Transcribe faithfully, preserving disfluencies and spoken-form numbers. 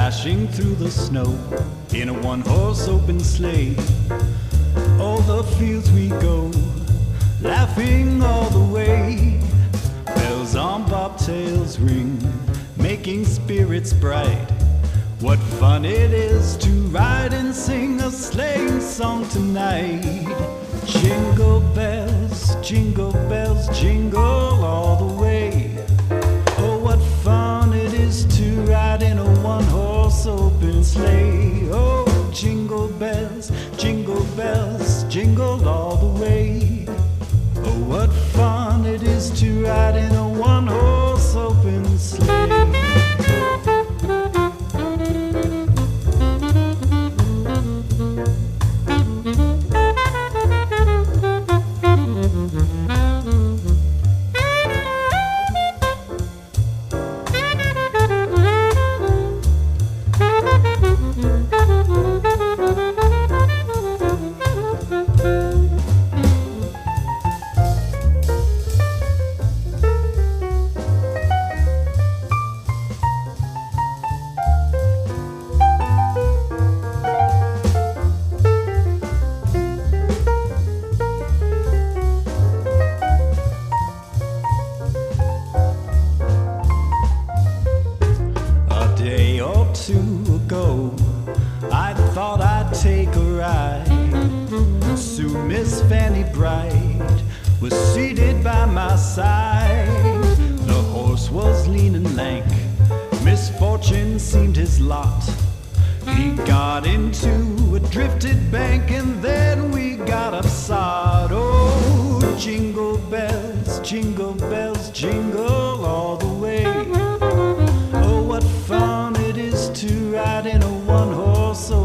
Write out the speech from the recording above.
dashing through the snow in a one-horse open sleigh. All the fields we go, laughing all the way. Bells on bobtails ring, making spirits bright. What fun it is to ride and sing a sleighing song tonight. Jingle bells, jingle bells, jingle all the way. Oh, what fun it is to ride in a one-horse open sleigh. Oh, jingle bells, jingle bells, jingle all the way. Oh, what fun it is to ride in a one-horse open sleigh. Two ago, I thought I'd take a ride. Soon Miss Fanny Bright was seated by my side. The horse was lean and lank, misfortune seemed his lot. He got into a drifted bank and then we got upside. Oh, jingle bells, jingle bells, jingle all the way. Oh, what fun it is to ride in a one-horse